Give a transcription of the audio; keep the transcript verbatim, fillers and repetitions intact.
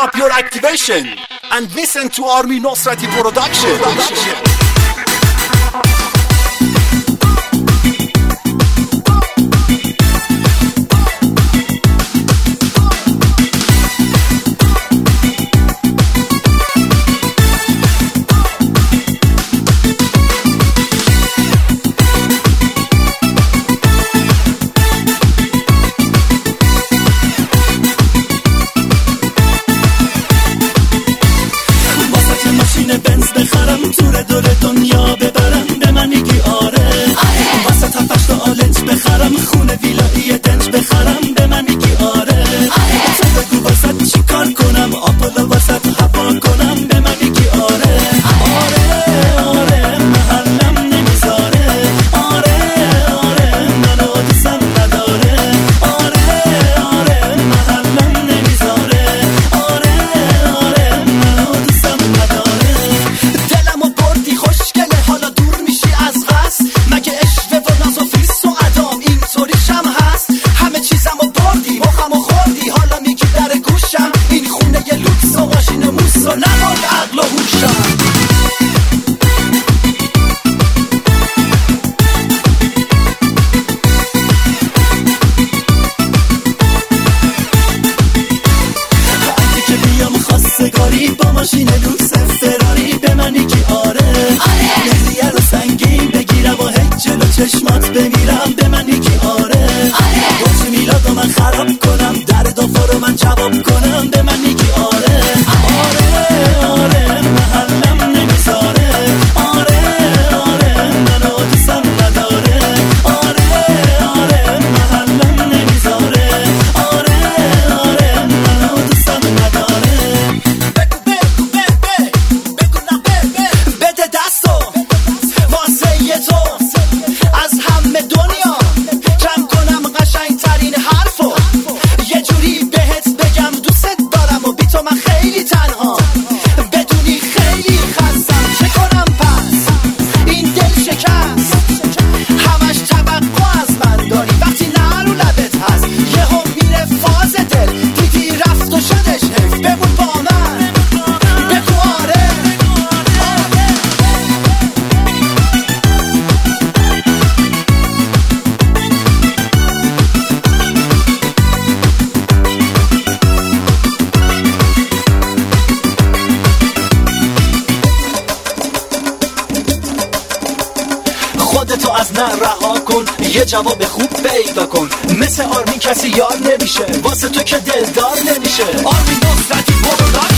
up your activation and listen to Army Nosrati production. بخرم تور دور دنیا ببرم به منیگی آره واسه تفشت و آلنج بخرم خونه ویلایی دنج بخرم به منیگی آره تو بگو واسه چی کار کنم آپولو واسه هوا کنم به منیگی آره آره آره محلم نمیذاره آره آره منو دوستم نداره آره آره محلم نمیذاره آره آره منو دوستم نداره با ماشین لوکس فراری به منی که آره مهریه رو سنگین بگیرم و هیچ جلو چشمات بمیرم به منی که آره باز میلاد رو من خراب کنم در دافا رو من جواب کنم به منی که آره آره آره محلم نمیذاره آره آره منو دوستم نداره آره آره محلم نمیذاره آره آره منو دوستم نداره خودتو از نه رها کن یه جواب خوب پیدا کن مثل آرمین کسی یار نمیشه واسه تو که دلدار نمیشه آرمین نصرتی پروداکشن